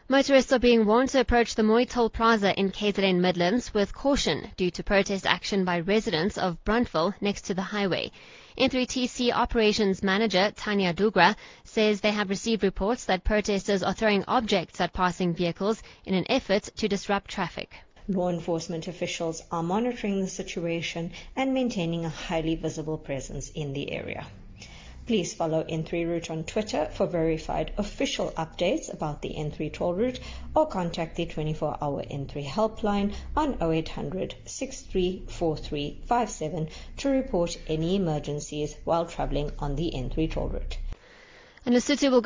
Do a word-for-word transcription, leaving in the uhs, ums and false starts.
Motorists are being warned to approach the Moy Toll Plaza in K Z N Midlands with caution due to protest action by residents of Bruntville next to the highway. N three T C Operations Manager Tanya Dugra says they have received reports that protesters are throwing objects at passing vehicles in an effort to disrupt traffic. Law enforcement officials are monitoring the situation and maintaining a highly visible presence in the area. Please follow N three Route on Twitter for verified official updates about the N three toll route, or contact the twenty-four hour N three helpline on oh eight hundred, six three four three five seven to report any emergencies while traveling on the N three toll route. And Lesotho will